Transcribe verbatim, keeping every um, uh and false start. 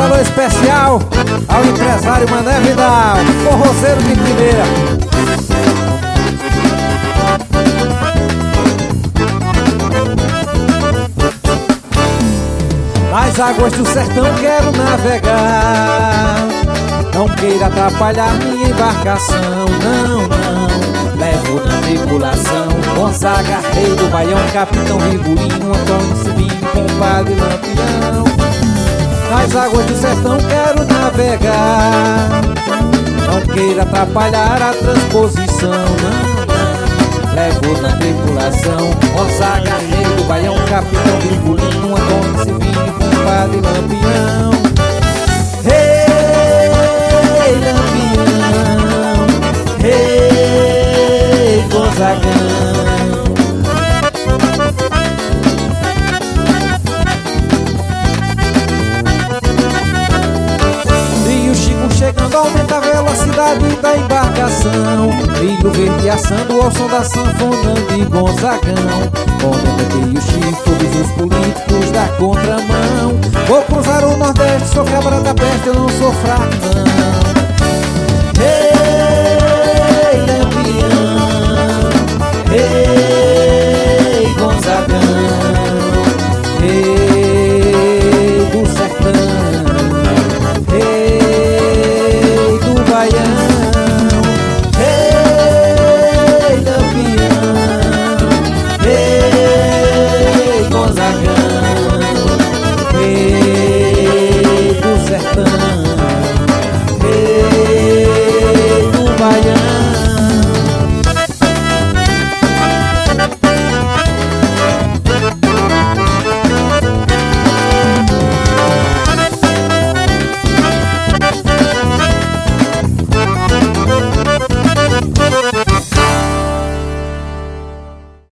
alô especial ao empresário Mané Vidal, forrozeiro de primeira. Nas águas do sertão quero navegar, não queira atrapalhar minha embarcação, não, não. Levo na tripulação Gonzaga, rei do Baião, Capitão Rigolinho, Antônio Silvinho, compadre Lampião. Nas águas do sertão quero navegar, não queira atrapalhar a transposição, não, não. Levo na tripulação Gonzaga, rei do Baião, Capitão Rigolinho, Antônio Silvinho, compadre Lampião. Rei Lampião, rei Gonzagão. E o Chico chegando aumenta a velocidade da embarcação. Brilho verde assando ao som da sanfona de Gonzagão. Comandante o Chico, todos os políticos da contramão. Vou cruzar o Nordeste, sou cabra da peste, eu não sou fraco não.